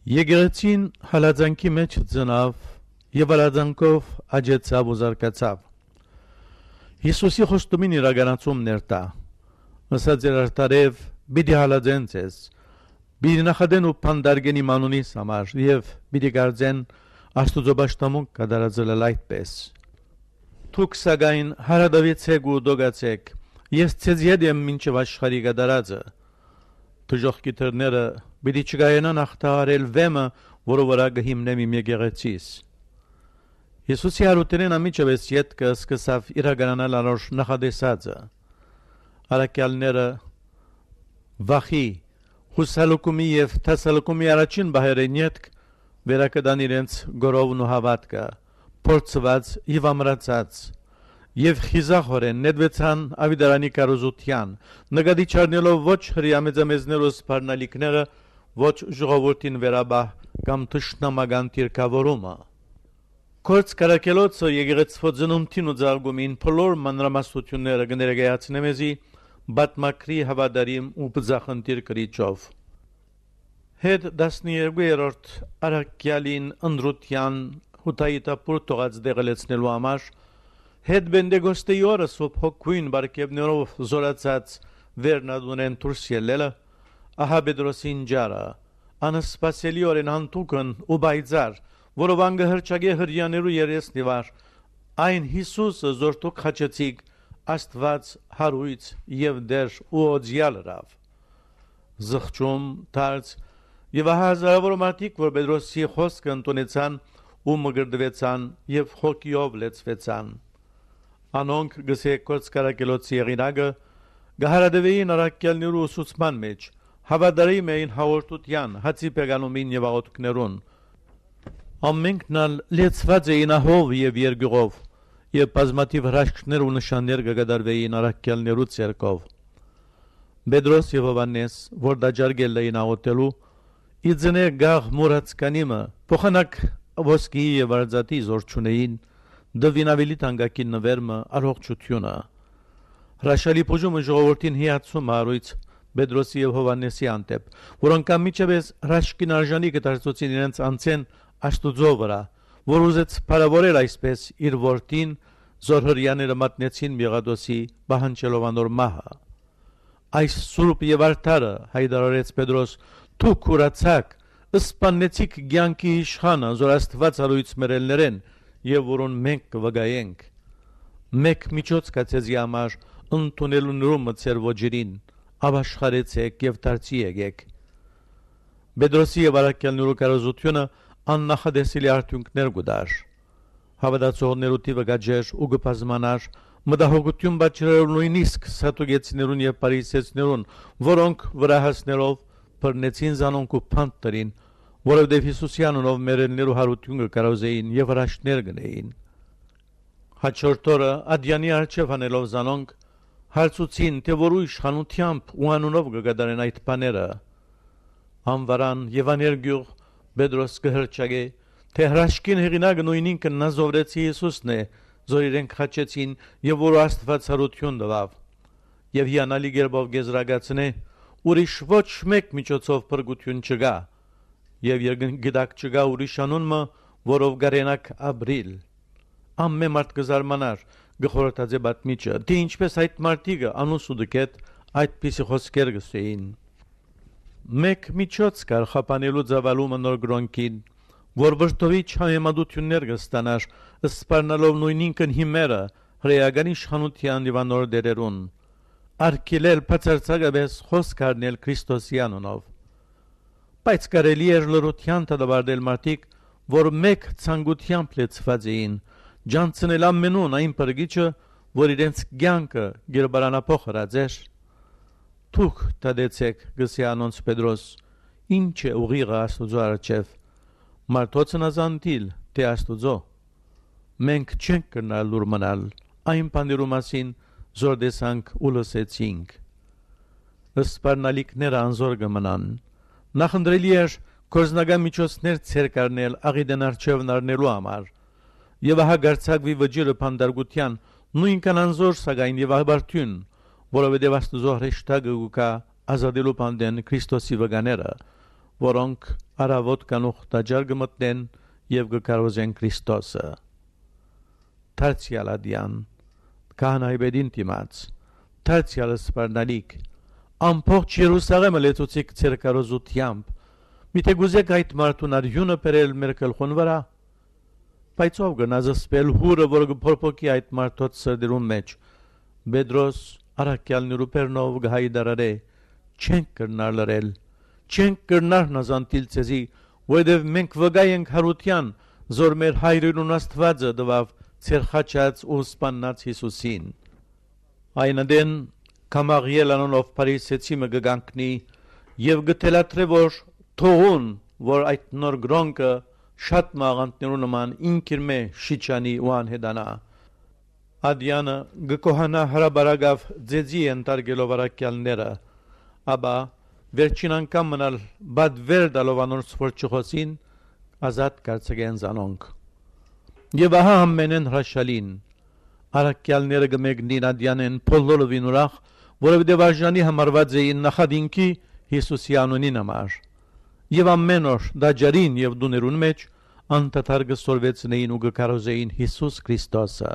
Եկեղեցին հալածանքի մեջ ծնավ եւ հալածանքով աճեցավ ու զարգացավ։ Հիսուսի խոստումին իրականացում ներտա։ Ասած էր արտարև պիտի հալածեն ձեզ, պիտի նախադեն ու փանդարգեն իմ անունիս համար եւ պիտի գարձեն Աստուծո պաշտամունք կատարածել այդպես։ Դուք սակայն հարադավեցեք ու դոգացեք, ես ձեզ հետ եմ մինչև աշխարհի կատարածը։ Դժոխքի թռները պիտի չկայանան ախտահարել վեմը, որը վրա կհիմնեմ իմ եկեղեցիս։ Հիսուսի հարութենեն ամիջավես ետքը սկսավ իրականանալ անոր նախադեսածը։ Արաքյալները վախի, հուսալուկումի եւ թասալուկումի առաջին բահերեն ետք վերակդան իրենց գորովն ու հավատքը, փորձված եւ ամրացած, եւ խիզախորեն նետվեցան ավիդարանի կարոզության, նկատի չառնելով ոչ հրյամեծամեծներու սպառնալիքները, ոչ ժողովրդին վերաբահ կամ թշնամական թիրքավորումը։ Կորց կարակելոցը եկեղեցվո ծնունդին ու ծաղկումին բոլոր մանրամասնությունները կներկայացնեմ մեզի բատմակրի հավատարիմ ու բծախնդիր կրիչով։ Հետ 12-րդ արաքյալին ընդրության հութայիտապուր թողած դեղելեցնելու համար հետ բենդեգոստեի օրը սոփ հոգույն բարգևներով զորացած վերնադունեն դուրս ելելը ահա Պետրոսին ջարը անսպասելի օրեն հանդուկն ու բայձար որով անգհրճագե հրյաներու երեսնիվար այն Հիսուսը զորտուք խաչեցիկ Աստված հարույց եւ դեր ու օձյալ ռավ զղջում դարձ եւ հազարավոր մարդիկ որ Պետրոսի խոսքը ընդունեցան ու մգրդվեցան եւ հոգիով լեցվեցան անոնք գսեկոց կարակելոցի եղինակը գահարադվեին արաքյալներու ուսուցման մեջ հավատարիմ էին հաղորդության հացիպեգանումին եւ աղոթքներուն ամենքնալ լեցված էին ահով եւ երգյուղով եւ բազմաթիվ հրաշքներ ու նշաններ կգդարվեին արաքյալներու ցերկով Պետրոս եւ Հովանես որ դաջարգել էին աղոթելու իձնե գաղ մուրացկանիմը փոխանակ ոսկի եւ արծաթի զորչունեին դվինավելի տանգակին նվերմը առողջությունը հրաշալի բուժումը ժողովրդին հիացում արույց Պետրոսի եւ Հովանեսի անտեպ որոնք ամիջավես հրաշքին արժանի կդարձուցին իրենց անցեն Աստուծո վրա որ ուզեց փարավորել այսպես իր որդին զորհրյաները մատնեցին Մեղադոսի բահանջելով անոր մահը այս սուրբ եւ արդարը հայտարարեց Պետրոս դուք կուրացաք սպանեցիք ցանկի իշխանը զոր Աստված արույց մերելներեն եւ որոն մենք կվգայենք մեկ միջոց կացեզի համար ընդունելու նրումը ծեր ոջերին ապաշխարեցեք եւ դարձի եկեք Պետրոսի եւ արաքյալներու կարոզությունը աննախադեսելի արդյունքներ գուդար հավատացողներու տիվը գաջեր ու գպազմանար մտահոգություն բաճրել նույնիսկ սատուգեցիներուն եւ պարիսեցներուն որոնք վրա հասներով բռնեցին զանոնք ու փանտերին որովհետև Հիսուսյանով մերելներու հարությունը կարոզեին եւ հրաշքներ գնեին հաջորդ օրը ադյանի արչեւ հանելով զանոնք հարցուցին թե որու իշխանությամբ ու անունով կգադարեն այդ բաները անվարան եւ աներգյուղ Պետրոս կհրճագե թե հրաշքին հեղինակը նույնին կնազովրեցի Հիսուսն է զոր իրենք խաչեցին եւ որ Աստված հարություն տվավ եւ հիանալի գերբով գեզրագացնե ուրիշ ոչ մեկ միջոցով փրկություն չկա եւ երգդակ չկա ուրիշ անունը որով գարենակ ապրիլ ամեն մարդ կզարմանար գխորտածե բատմիջը թե ինչպես այդ մարդիկը անուսու դկետ այդպիսի խոսքեր գսեին մեկ միջոց կար խապանելու ծավալումը նոր գրոնքին որ վրտովի չհամեմատություններ կստանար սպառնալով նույնինքն հիմերը հրեական իշխանության եւ անոր դերերուն արկելել բացարձակապես խոսք առնել Քրիստոսի անունով բայց կարելի էր լրության տադարել մարդիկ որ մեկ ցանկությամբ լեցված էին ջանցնել ամենուն այն բրգիչը որ իրենց կյանքը գերբարանափոխ հրաձեր դուք տադեցեք գսի անոնց Պետրոս ինչ է ուղիղը Աստուծո առջև մարդոցն ազանտիլ թե Աստուծո մենք չենք կրնալ լուր մնալ այն բաներու մասին զոր դեսանք ու լսեցինք սպառնալիքները անզոր կմնան նախընտրելի էր կորզնական միջոցներ ցերկ առնել աղիդեն առջևն առնելու համար եւ ահա գարցակվի վճիրը փանդարգության նույնքան անզոր սակայն եւ աբարտյուն որովհետև Աստուծո հրեշտակը գուկա ազատելու պանդեն Քրիստոսի վգաները, որոնք արավոտ կանուխ տաճար գմտնեն եւ գկարոզեն Քրիստոսը։ Դարձյալադյան քահանայբեդին դիմաց, դարձյալը սպարնալիք, ամբողջ Երուսաղեմը լեցուցիք ձեր կարոզությամբ, միթե գուզեք այդ մարդուն արյունը բերել մեր գլխուն վրա, բայց ով գնազսպել հուրը, որ գփորփոքի այդ մարդոց սրդերուն մեջ, Պետրոս առաքյալներու բեռնով գահիդարարե, չենք կրնար լրել, չենք կրնար նազանտիլ ցեզի, որովհետև մենք վգայ ենք հարության, զոր մեր հայրերուն Աստվածը դվավ ձեր խաչած ու սպաննած Հիսուսին։ Այնադեն կամաղիել անոնով Փարիսեցի մը գգանքնի եւ գտելատրե որ թողուն, որ այդ նոր գրոնկը շատ մաղանտներու նման ինքիր մե շիչանի ու անհետանա։ Ադյանը գկոհանա հրաբարագավ ձեզի ենտարգելով արաքյալները, աբա վերջին անգամ մնալ բադ վեր դալով անոնց որ չխոսին, ազատ կարծգեն զանոնք։ Եվ ահա ամենեն հրաշալին, արաքյալները գմեգնին ադյանեն փոլլովին ուրախ, որովհետև արժանի համարված էին նախադինքի Հիսուսի անունին համար։ Եվ ամեն օր դաջարին եւ դուներուն մեջ անտաթար գսորվեցնեին ու գկարոզեին Հիսուս Քրիստոսը։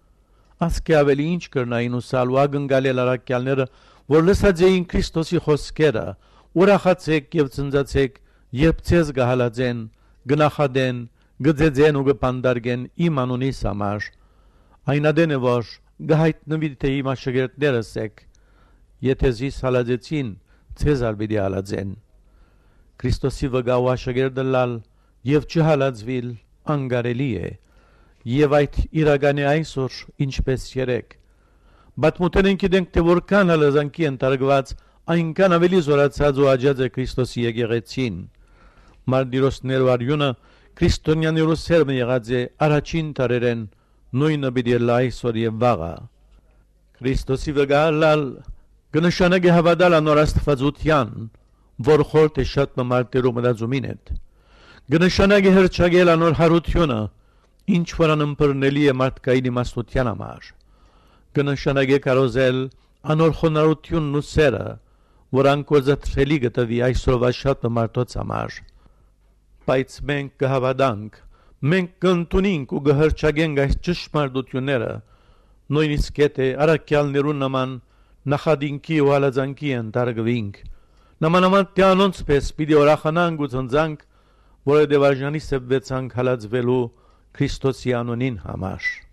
Ասկե ավելի ինչ կրնային ու սալու ագնգալել արաքյալները, որ լսած էին Քրիստոսի խոսքերը, ուրախացեք եւ ծնծացեք, երբ ցեզ գահալածեն, գնախադեն, գծեծեն ու գպանդարգեն իմ անունիս համար։ Այնադեն է որ գահիտնվի թե իմ աշակերտներս եք, եթե զիս հալածեցին, ցեզ ալբիդի հալածեն։ Քրիստոսի վգա ու աշակերտը լալ եւ չհալածվիլ անգարելի է, եւ այդ իրական է այսօր ինչպես երեք։ Բաթմութենենք գիտենք թե որքան հալազանքի ընտարգված այնքան ավելի զորացած ու աջած է Քրիստոսի եկեղեցին։ Մարտիրոսներու արյունը քրիստոնյաներու սերմը եղած է առաջին տարերեն նույնը պիտի լա այսօր եւ վաղը։ Քրիստոսի վգա լալ կնշանակի հավատալ անոր աստվածության, որ խորտ է շատ մարտերու մտածումին հետ։ Կնշանակի հրճագել անոր հարությունը, ինչ որ անըմբռնելի է մարդկային իմաստության համար։ Կնշանակի կարոզել անոր խոնարհությունն ու սերը, որ անկոծատրելի գտվի այսօրվա շատ մարդոց համար։ Բայց մենք կհավատանք, մենք կընդունենք ու կհրճագենք այս ճշմարտությունները, նույնիսկ եթե արաքյալներուն նման նախադինքի ու հալածանքի ընտարգվենք, նմանավանդ թե անոնց պես պիտի ուրախանանք ու ծնծանք, որովհետև արժանի սեպվեցանք հալածվելու Քրիստոսի անունին համար։